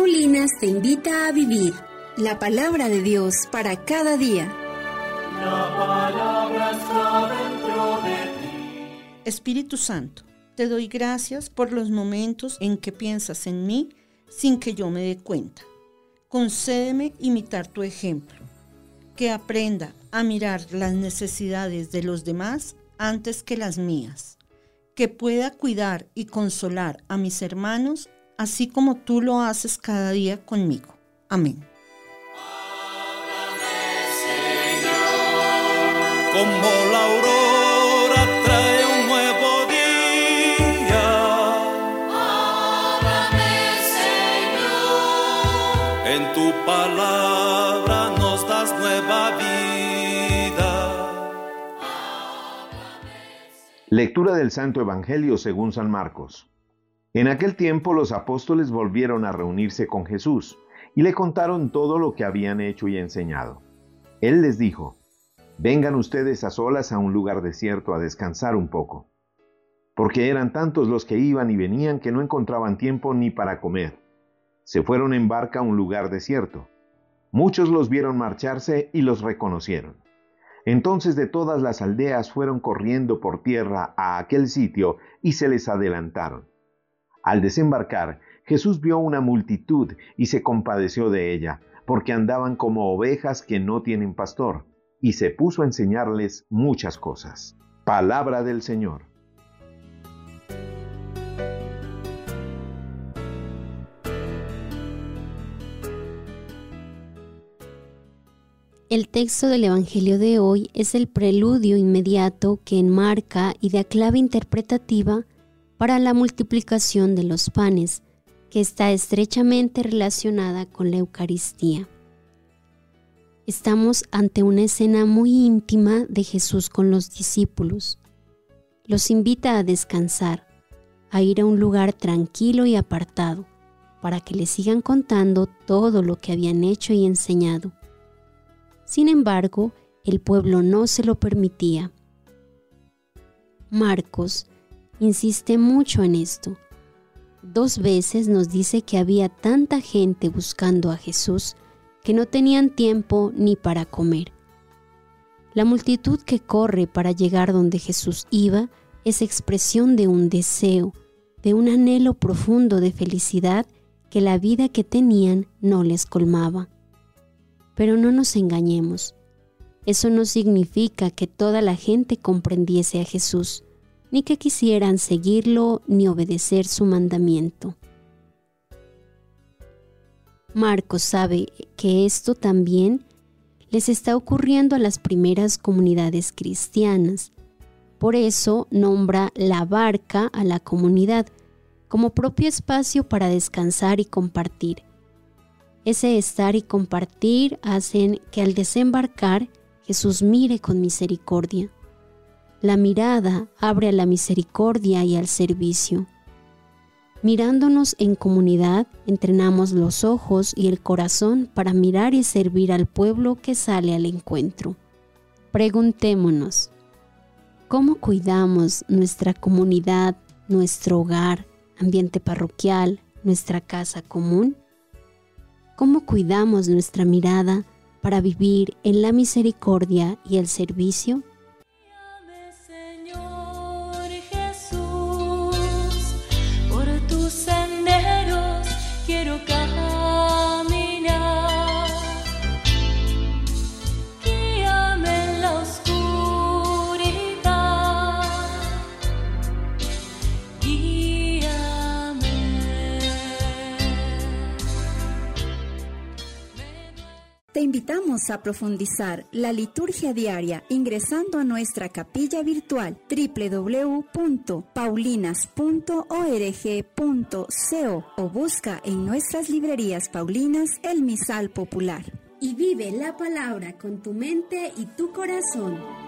Paulinas te invita a vivir la palabra de Dios para cada día. La palabra está dentro de ti. Espíritu Santo, te doy gracias por los momentos en que piensas en mí sin que yo me dé cuenta. Concédeme imitar tu ejemplo, que aprenda a mirar las necesidades de los demás antes que las mías, que pueda cuidar y consolar a mis hermanos, así como tú lo haces cada día conmigo. Amén. Como la aurora trae un nuevo día. Háblame, Señor. En tu palabra nos das nueva vida. Lectura del Santo Evangelio según San Marcos. En aquel tiempo los apóstoles volvieron a reunirse con Jesús y le contaron todo lo que habían hecho y enseñado. Él les dijo: vengan ustedes a solas a un lugar desierto a descansar un poco. Porque eran tantos los que iban y venían que no encontraban tiempo ni para comer. Se fueron en barca a un lugar desierto. Muchos los vieron marcharse y los reconocieron. Entonces de todas las aldeas fueron corriendo por tierra a aquel sitio y se les adelantaron. Al desembarcar, Jesús vio una multitud y se compadeció de ella, porque andaban como ovejas que no tienen pastor, y se puso a enseñarles muchas cosas. Palabra del Señor. El texto del Evangelio de hoy es el preludio inmediato que enmarca y da clave interpretativa para la multiplicación de los panes, que está estrechamente relacionada con la Eucaristía. Estamos ante una escena muy íntima de Jesús con los discípulos. Los invita a descansar, a ir a un lugar tranquilo y apartado, para que le sigan contando todo lo que habían hecho y enseñado. Sin embargo, el pueblo no se lo permitía. Marcos insiste mucho en esto. 2 veces nos dice que había tanta gente buscando a Jesús que no tenían tiempo ni para comer. La multitud que corre para llegar donde Jesús iba es expresión de un deseo, de un anhelo profundo de felicidad que la vida que tenían no les colmaba. Pero no nos engañemos, eso no significa que toda la gente comprendiese a Jesús, ni que quisieran seguirlo ni obedecer su mandamiento. Marcos sabe que esto también les está ocurriendo a las primeras comunidades cristianas. Por eso nombra la barca a la comunidad como propio espacio para descansar y compartir. Ese estar y compartir hacen que al desembarcar Jesús mire con misericordia. La mirada abre a la misericordia y al servicio. Mirándonos en comunidad, entrenamos los ojos y el corazón para mirar y servir al pueblo que sale al encuentro. Preguntémonos, ¿cómo cuidamos nuestra comunidad, nuestro hogar, ambiente parroquial, nuestra casa común? ¿Cómo cuidamos nuestra mirada para vivir en la misericordia y el servicio? Quiero caminar, guíame en la oscuridad, guíame. Te invitamos a profundizar la liturgia diaria ingresando a nuestra capilla virtual www.paulinas.org.co o busca en nuestras librerías paulinas el misal popular. Y vive la palabra con tu mente y tu corazón.